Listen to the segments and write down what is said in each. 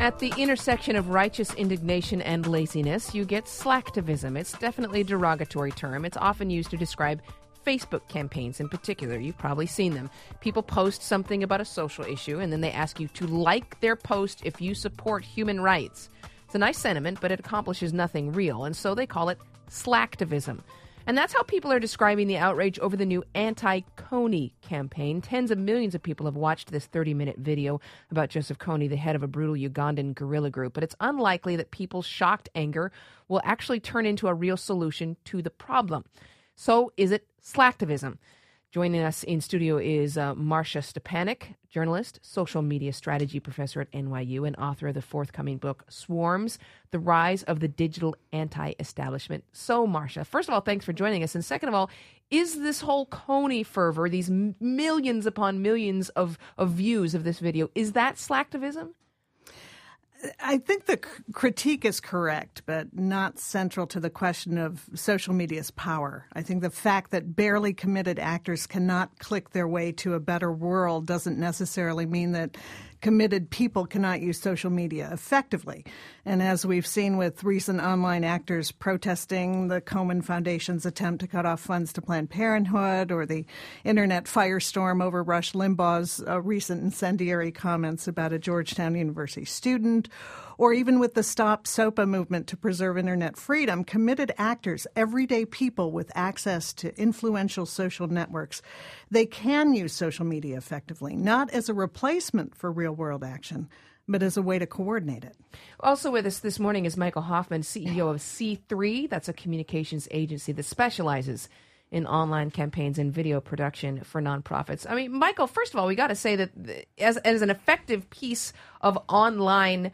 At the intersection of righteous indignation and laziness, you get slacktivism. It's definitely a derogatory term. It's often used to describe Facebook campaigns in particular. You've probably seen them. People post something about a social issue, and then they ask you to like their post if you support human rights. It's a nice sentiment, but it accomplishes nothing real, and so they call it slacktivism. And that's how people are describing the outrage over the new anti-Kony campaign. Tens of millions of people have watched this 30-minute video about Joseph Kony, the head of a brutal Ugandan guerrilla group. But it's unlikely that people's shocked anger will actually turn into a real solution to the problem. So is it slacktivism? Joining us in studio is Marcia Stepanek, journalist, social media strategy professor at NYU, and author of the forthcoming book, Swarms, The Rise of the Digital Anti-Establishment. So, Marcia, first of all, thanks for joining us. And second of all, is this whole Kony fervor, these millions upon millions of views of this video, is that slacktivism? I think the critique is correct, but not central to the question of social media's power. I think the fact that barely committed actors cannot click their way to a better world doesn't necessarily mean that committed people cannot use social media effectively. And as we've seen with recent online actors protesting the Komen Foundation's attempt to cut off funds to Planned Parenthood, or the internet firestorm over Rush Limbaugh's recent incendiary comments about a Georgetown University student, or even with the Stop SOPA movement to preserve internet freedom, committed actors, everyday people with access to influential social networks, they can use social media effectively, not as a replacement for real-world action, but as a way to coordinate it. Also with us this morning is Michael Hoffman, CEO of C3. That's a communications agency that specializes in online campaigns and video production for nonprofits. I mean, Michael, first of all, we got to say that as an effective piece of online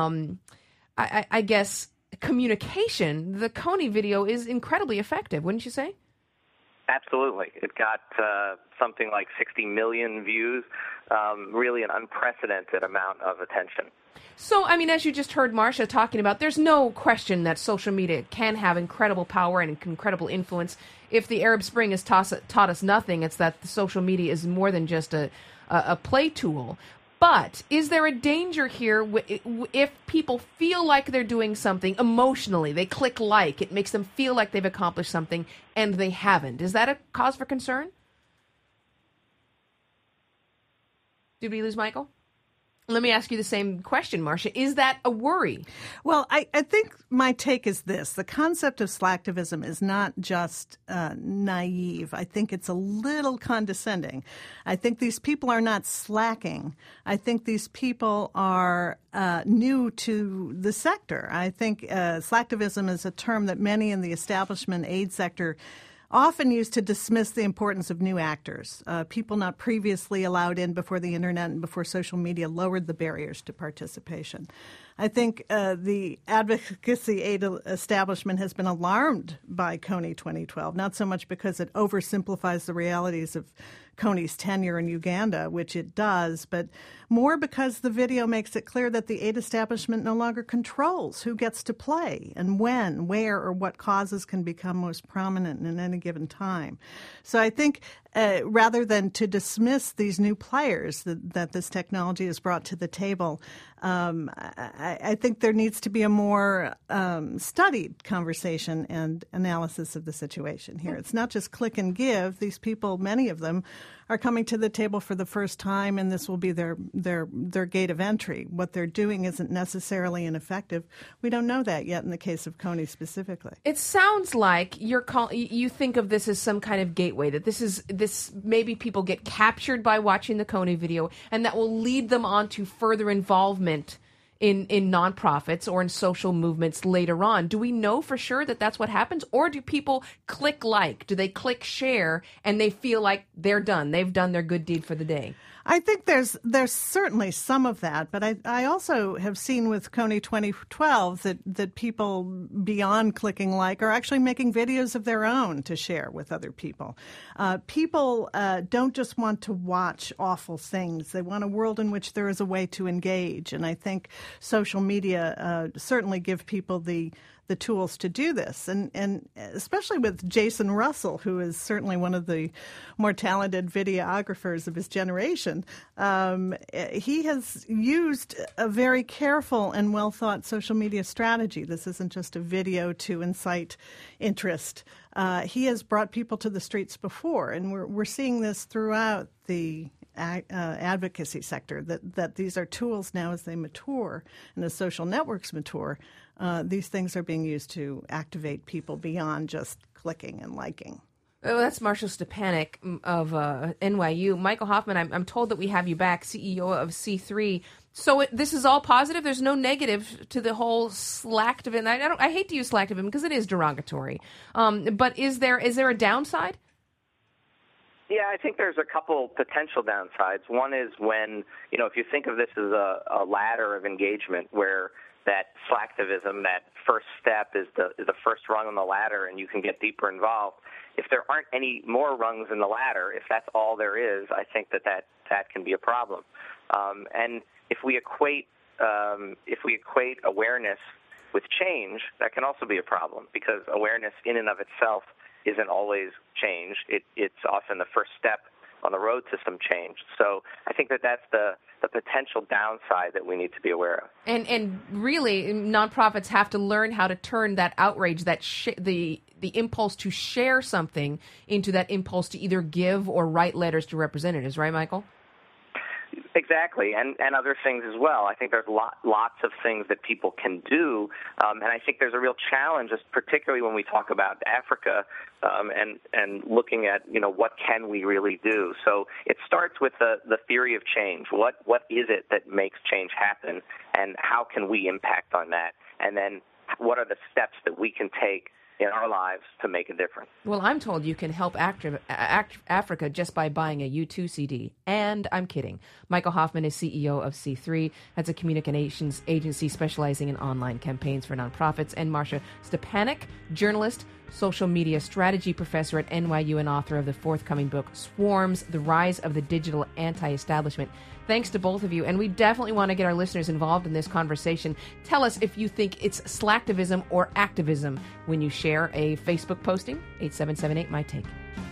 I guess, communication, the Kony video is incredibly effective, wouldn't you say? Absolutely. It got something like 60 million views, really an unprecedented amount of attention. So, I mean, as you just heard Marcia talking about, there's no question that social media can have incredible power and incredible influence. If the Arab Spring has taught us nothing, it's that the social media is more than just a play tool. But is there a danger here if people feel like they're doing something emotionally, they click like, it makes them feel like they've accomplished something, and they haven't? Is that a cause for concern? Did we lose Michael? Let me ask you the same question, Marcia. Is that a worry? Well, I think my take is this. The concept of slacktivism is not just naive. I think it's a little condescending. I think these people are not slacking. I think these people are new to the sector. I think slacktivism is a term that many in the establishment aid sector often used to dismiss the importance of new actors, people not previously allowed in before the internet and before social media lowered the barriers to participation. I think the advocacy aid establishment has been alarmed by Kony 2012, not so much because it oversimplifies the realities of Kony's tenure in Uganda, which it does, but more because the video makes it clear that the aid establishment no longer controls who gets to play and when, where, or what causes can become most prominent in any given time. So I think rather than to dismiss these new players that this technology has brought to the table, I think there needs to be a more studied conversation and analysis of the situation here. It's not just click and give. These people, many of them, are coming to the table for the first time, and this will be their gate of entry. What they're doing isn't necessarily ineffective. We don't know that yet in the case of Kony specifically. It sounds like you think of this as some kind of gateway, that this maybe people get captured by watching the Kony video, and that will lead them on to further involvement in nonprofits or in social movements later on. Do we know for sure that that's what happens? Or do people click like? Do they click share and they feel like they're done? They've done their good deed for the day? I think there's certainly some of that, but I also have seen with Kony 2012 that people beyond clicking like are actually making videos of their own to share with other people. People don't just want to watch awful things. They want a world in which there is a way to engage, and I think social media certainly give people the the tools to do this. And especially with Jason Russell, who is certainly one of the more talented videographers of his generation, he has used a very careful and well-thought social media strategy. This isn't just a video to incite interest. He has brought people to the streets before, and we're seeing this throughout the advocacy sector, that these are tools now as they mature and as social networks mature. These things are being used to activate people beyond just clicking and liking. Oh, that's Marshall Stepanek of NYU. Michael Hoffman, I'm told that we have you back, CEO of C3. So this is all positive? There's no negative to the whole slacktivism. I hate to use slacktivism because it is derogatory. But is there a downside? Yeah, I think there's a couple potential downsides. One is when, if you think of this as a ladder of engagement where that slacktivism, that first step is the first rung on the ladder and you can get deeper involved. If there aren't any more rungs in the ladder, if that's all there is, I think that can be a problem. And if we equate awareness with change, that can also be a problem because awareness in and of itself isn't always change. It's often the first step on the road to some change. So I think that's the potential downside that we need to be aware of. And really, nonprofits have to learn how to turn that outrage, the impulse to share something, into that impulse to either give or write letters to representatives. Right, Michael? Exactly, and other things as well. I think there's lots of things that people can do, and I think there's a real challenge, particularly when we talk about Africa and looking at, what can we really do. So it starts with the theory of change. What is it that makes change happen, and how can we impact on that? And then what are the steps that we can take in our lives to make a difference? Well, I'm told you can help Africa just by buying a U2 CD. And I'm kidding. Michael Hoffman is CEO of C3. That's a communications agency specializing in online campaigns for nonprofits. And Marcia Stepanek, journalist, social media strategy professor at NYU and author of the forthcoming book, Swarms, The Rise of the Digital Anti-Establishment. Thanks to both of you, and we definitely want to get our listeners involved in this conversation. Tell us if you think it's slacktivism or activism when you share a Facebook posting. 8778 My Take.